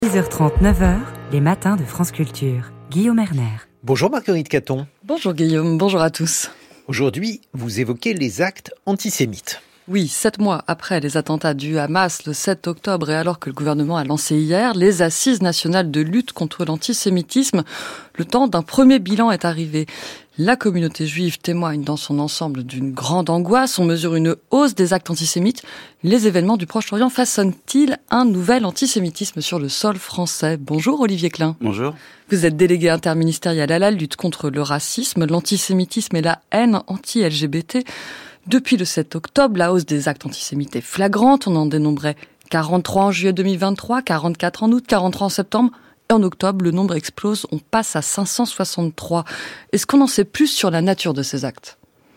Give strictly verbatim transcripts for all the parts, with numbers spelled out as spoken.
six heures trente, neuf heures, les matins de France Culture. Guillaume Erner. Bonjour Marguerite Caton. Bonjour Guillaume, bonjour à tous. Aujourd'hui, vous évoquez les actes antisémites. Oui, sept mois après les attentats du Hamas le sept octobre et alors que le gouvernement a lancé hier les assises nationales de lutte contre l'antisémitisme, le temps d'un premier bilan est arrivé. La communauté juive témoigne dans son ensemble d'une grande angoisse. On mesure une hausse des actes antisémites. Les événements du Proche-Orient façonnent-ils un nouvel antisémitisme sur le sol français ? Bonjour Olivier Klein. Bonjour. Vous êtes délégué interministériel à la lutte contre le racisme, l'antisémitisme et la haine anti-L G B T. Depuis le sept octobre, la hausse des actes antisémites est flagrante. On en dénombrait quarante-trois en juillet deux mille vingt-trois, quarante-quatre en août, quarante-trois en septembre. Et en octobre, le nombre explose. On passe à cinq cent soixante-trois. Est-ce qu'on en sait plus sur la nature de ces actes ?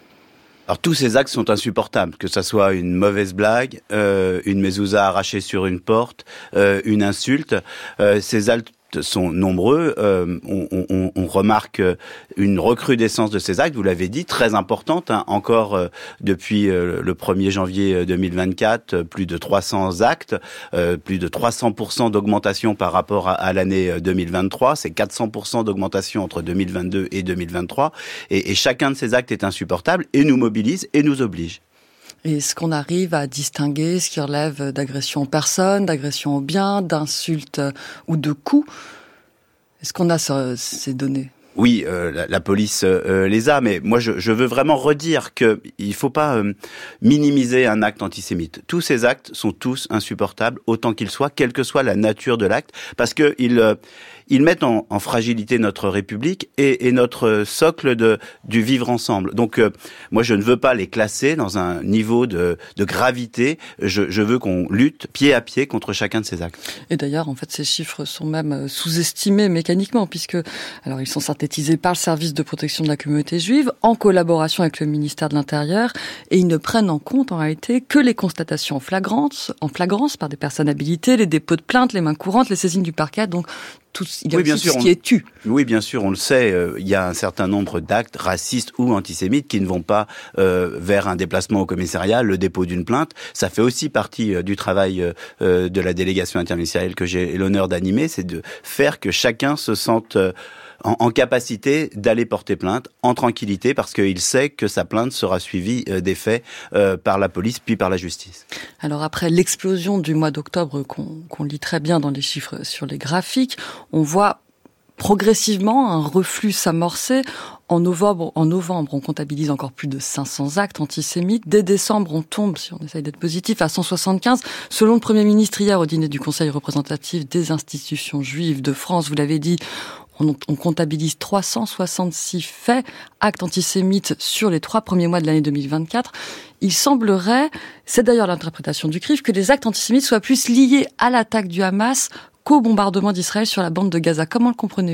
Alors tous ces actes sont insupportables, que ça soit une mauvaise blague, euh, une mezouza arrachée sur une porte, euh, une insulte. Euh, ces actes sont nombreux. Euh, on, on, on remarque une recrudescence de ces actes, vous l'avez dit, très importante. Hein, encore euh, depuis euh, le premier janvier deux mille vingt-quatre, plus de trois cents actes, euh, plus de trois cents pour cent d'augmentation par rapport à, à l'année deux mille vingt-trois. C'est quatre cents pour cent d'augmentation entre deux mille vingt-deux et deux mille vingt-trois. Et, et chacun de ces actes est insupportable et nous mobilise et nous oblige. Et est-ce qu'on arrive à distinguer ce qui relève d'agression aux personnes, d'agression aux biens, d'insultes ou de coups ? Est-ce qu'on a ce, ces données ? Oui, euh, la, la police euh, les a, mais moi je, je veux vraiment redire que il faut pas euh, minimiser un acte antisémite. Tous ces actes sont tous insupportables, autant qu'ils soient, quelle que soit la nature de l'acte, parce que ils euh, ils mettent en, en fragilité notre République et, et notre socle de du vivre ensemble. Donc euh, moi je ne veux pas les classer dans un niveau de, de gravité. Je, je veux qu'on lutte pied à pied contre chacun de ces actes. Et d'ailleurs, en fait, ces chiffres sont même sous-estimés mécaniquement, puisque alors ils sont synthétisés par le service de protection de la communauté juive en collaboration avec le ministère de l'Intérieur, et ils ne prennent en compte en réalité que les constatations en flagrance, en flagrance par des personnes habilitées, les dépôts de plaintes, les mains courantes, les saisines du parquet, donc tout, il y a oui, bien aussi sûr, tout ce qui est tu. Oui, bien sûr, on le sait, euh, il y a un certain nombre d'actes racistes ou antisémites qui ne vont pas euh, vers un déplacement au commissariat, le dépôt d'une plainte. Ça fait aussi partie euh, du travail euh, de la délégation interministérielle que j'ai l'honneur d'animer, c'est de faire que chacun se sente euh, en, en capacité d'aller porter plainte en tranquillité parce qu'il sait que sa plainte sera suivie euh, des faits euh, par la police puis par la justice. Alors après l'explosion du mois d'octobre qu'on, qu'on lit très bien dans les chiffres sur les graphiques, on voit progressivement un reflux s'amorcer. En novembre, en novembre, on comptabilise encore plus de cinq cents actes antisémites. Dès décembre, on tombe, si on essaye d'être positif, à cent soixante-quinze. Selon le Premier ministre hier au dîner du Conseil représentatif des institutions juives de France, vous l'avez dit, on, on comptabilise trois cent soixante-six faits, actes antisémites sur les trois premiers mois de l'année deux mille vingt-quatre. Il semblerait, c'est d'ailleurs l'interprétation du C R I F, que les actes antisémites soient plus liés à l'attaque du Hamas qu'au bombardement d'Israël sur la bande de Gaza. Comment le comprenez-vous ?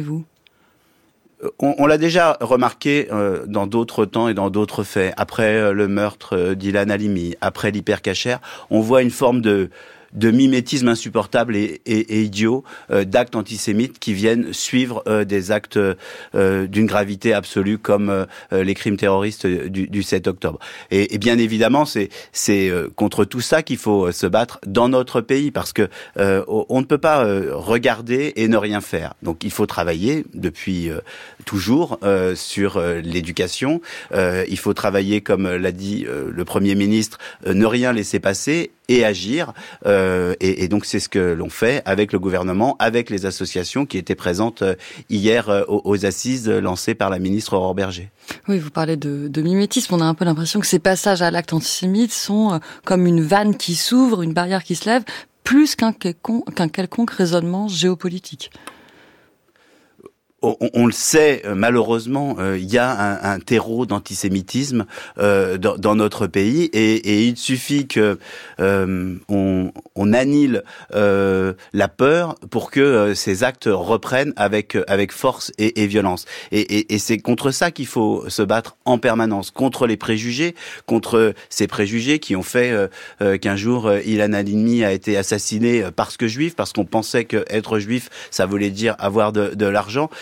On, on l'a déjà remarqué euh, dans d'autres temps et dans d'autres faits. Après euh, le meurtre euh, d'Ilan Halimi, après l'hypercacher, on voit une forme de de mimétisme insupportable et, et, et idiot euh, d'actes antisémites qui viennent suivre euh, des actes euh, d'une gravité absolue comme euh, les crimes terroristes du, du sept octobre. Et, et bien évidemment, c'est, c'est euh, contre tout ça qu'il faut se battre dans notre pays parce que euh, on ne peut pas euh, regarder et ne rien faire. Donc il faut travailler depuis euh, toujours euh, sur euh, l'éducation. Euh, il faut travailler, comme l'a dit euh, le Premier ministre, euh, ne rien laisser passer et agir. Euh, et, et donc c'est ce que l'on fait avec le gouvernement, avec les associations qui étaient présentes euh, hier euh, aux, aux assises euh, lancées par la ministre Aurore Bergé. Oui, vous parlez de, de mimétisme. On a un peu l'impression que ces passages à l'acte antisémite sont euh, comme une vanne qui s'ouvre, une barrière qui se lève, plus qu'un quelconque, qu'un quelconque raisonnement géopolitique. On, on le sait, malheureusement, il euh, y a un, un terreau d'antisémitisme euh, dans, dans notre pays, et, et il suffit que euh, on, on annule euh, la peur pour que euh, ces actes reprennent avec avec force et, et violence. Et, et, et c'est contre ça qu'il faut se battre en permanence, contre les préjugés, contre ces préjugés qui ont fait euh, euh, qu'un jour euh, Ilan Halimi a été assassiné parce que juif, parce qu'on pensait que être juif ça voulait dire avoir de, de l'argent.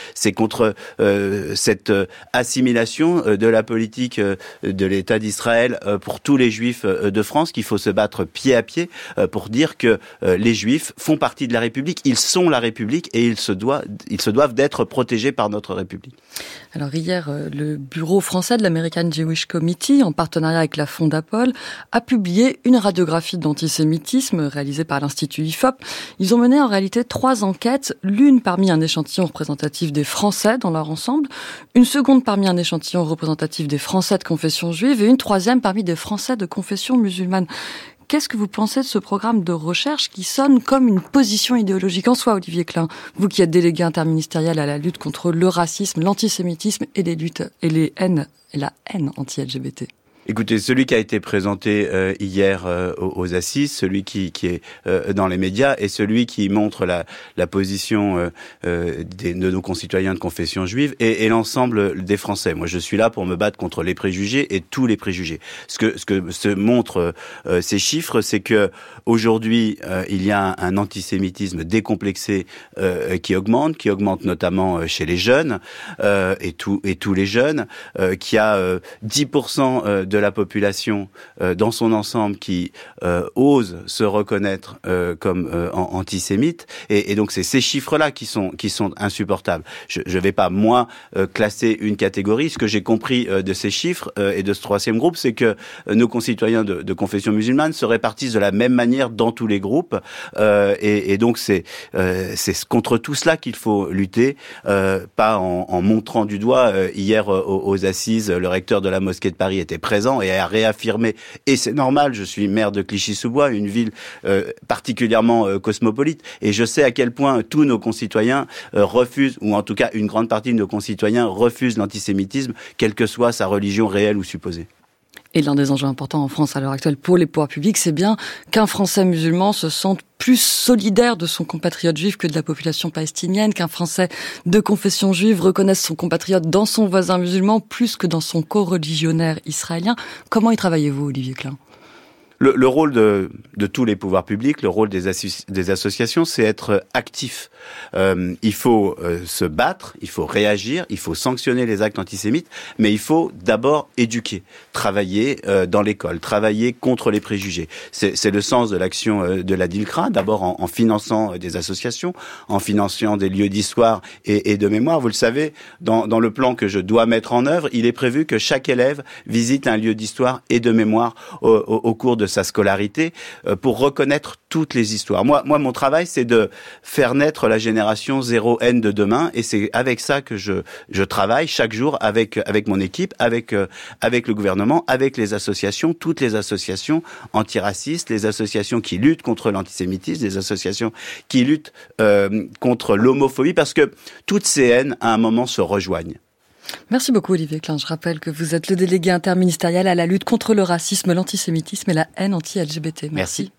C'est contre euh, cette assimilation de la politique de l'État d'Israël pour tous les Juifs de France qu'il faut se battre pied à pied pour dire que les Juifs font partie de la République, ils sont la République et ils se doivent, ils se doivent d'être protégés par notre République. Alors hier, le bureau français de l'American Jewish Committee, en partenariat avec la Fondapol, a publié une radiographie d'antisémitisme réalisée par l'Institut I F O P. Ils ont mené en réalité trois enquêtes, l'une parmi un échantillon représentatif des Français dans leur ensemble, une seconde parmi un échantillon représentatif des Français de confession juive et une troisième parmi des Français de confession musulmane. Qu'est-ce que vous pensez de ce programme de recherche qui sonne comme une position idéologique en soi, Olivier Klein? Vous qui êtes délégué interministériel à la lutte contre le racisme, l'antisémitisme et les luttes et les haines et la haine anti-L G B T. Écoutez, celui qui a été présenté euh, hier euh, aux assises, celui qui, qui est euh, dans les médias et celui qui montre la, la position euh, euh, des, de nos concitoyens de confession juive et, et l'ensemble des Français. Moi, je suis là pour me battre contre les préjugés et tous les préjugés. Ce que, ce que se montrent euh, ces chiffres, c'est que aujourd'hui, euh, il y a un, un antisémitisme décomplexé euh, qui augmente, qui augmente notamment chez les jeunes euh, et, tout, et tous les jeunes, euh, qui a euh, dix pour cent de de la population euh, dans son ensemble qui euh, ose se reconnaître euh, comme euh, antisémite et, et donc c'est ces chiffres-là qui sont qui sont insupportables. Je ne vais pas moi euh, classer une catégorie. Ce que j'ai compris euh, de ces chiffres euh, et de ce troisième groupe, c'est que euh, nos concitoyens de, de confession musulmane se répartissent de la même manière dans tous les groupes euh, et, et donc c'est euh, c'est contre tout cela qu'il faut lutter, euh, pas en, en montrant du doigt. Euh, hier euh, aux, aux assises, le recteur de la mosquée de Paris était présent et a réaffirmé, et c'est normal, je suis maire de Clichy-sous-Bois, une ville euh, particulièrement euh, cosmopolite, et je sais à quel point tous nos concitoyens euh, refusent, ou en tout cas une grande partie de nos concitoyens refusent l'antisémitisme, quelle que soit sa religion réelle ou supposée. Et l'un des enjeux importants en France à l'heure actuelle pour les pouvoirs publics, c'est bien qu'un Français musulman se sente plus solidaire de son compatriote juif que de la population palestinienne, qu'un Français de confession juive reconnaisse son compatriote dans son voisin musulman plus que dans son co-religionnaire israélien. Comment y travaillez-vous, Olivier Klein ? Le, le rôle de, de tous les pouvoirs publics, le rôle des, associ- des associations, c'est être actif. Euh, il faut euh, se battre, il faut réagir, il faut sanctionner les actes antisémites, mais il faut d'abord éduquer, travailler euh, dans l'école, travailler contre les préjugés. C'est, c'est le sens de l'action euh, de la DILCRA, d'abord en, en finançant euh, des associations, en finançant des lieux d'histoire et, et de mémoire. Vous le savez, dans, dans le plan que je dois mettre en œuvre, il est prévu que chaque élève visite un lieu d'histoire et de mémoire au, au, au cours de sa scolarité euh, pour reconnaître toutes les histoires. Moi, moi, mon travail, c'est de faire naître la génération zéro N de demain, et c'est avec ça que je je travaille chaque jour avec avec mon équipe, avec euh, avec le gouvernement, avec les associations, toutes les associations antiracistes, les associations qui luttent contre l'antisémitisme, les associations qui luttent euh, contre l'homophobie, parce que toutes ces haines à un moment se rejoignent. Merci beaucoup Olivier Klein. Je rappelle que vous êtes le délégué interministériel à la lutte contre le racisme, l'antisémitisme et la haine anti-L G B T. Merci. Merci.